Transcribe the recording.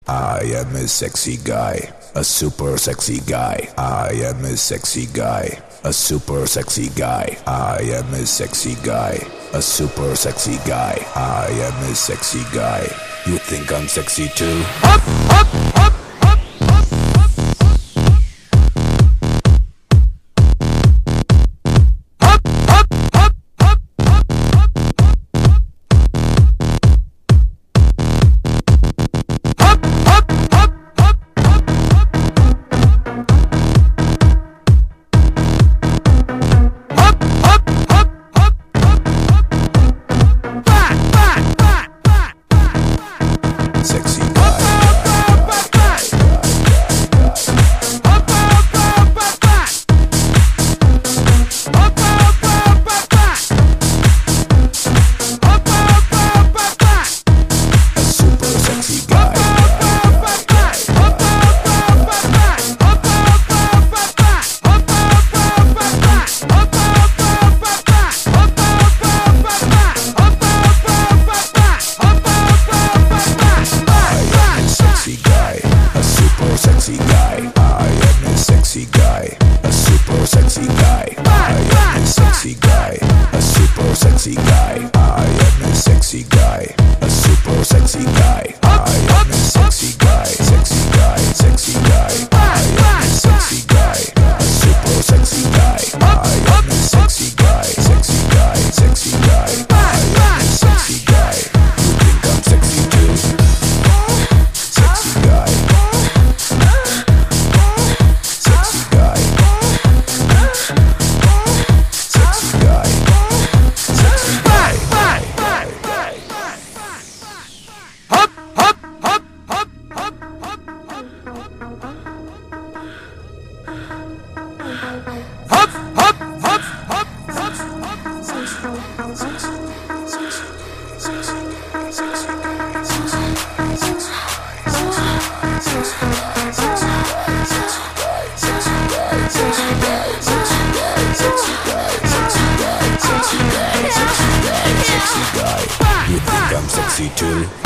I am a sexy guy, a super sexy guy. I am a sexy guy, a super sexy guy. I am a sexy guy, a super sexy guy. I am a sexy guy. You think I'm sexy too? Up, up, up. Sexy guy, I am a sexy guy, a super sexy guy. I am a sexy guy, a super sexy guy. I am a sexy guy, a super sexy guy. I am a sexy guy, sexy guy, sexy guy. I am a sexy guy, a super sexy guy. I am a sexy guy, sexy guy, sexy guy. I am a sexy guy. You think I'm sexy too? Sexy guy. You think I'm sexy too?